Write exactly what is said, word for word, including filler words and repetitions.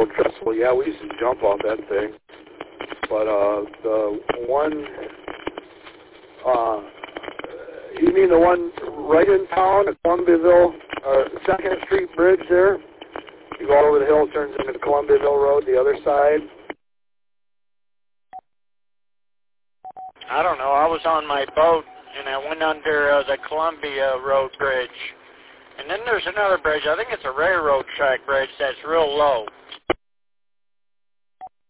Trestle, yeah, we used to jump off that thing. But uh, the one, uh, you mean the one right in town at Columbiaville, uh, Second Street Bridge there? You go all over the hill, it turns into the Columbiaville Road, the other side. I don't know. I was on my boat, and I went under uh, the Columbia Road Bridge. And then there's another bridge. I think it's a railroad track bridge that's real low.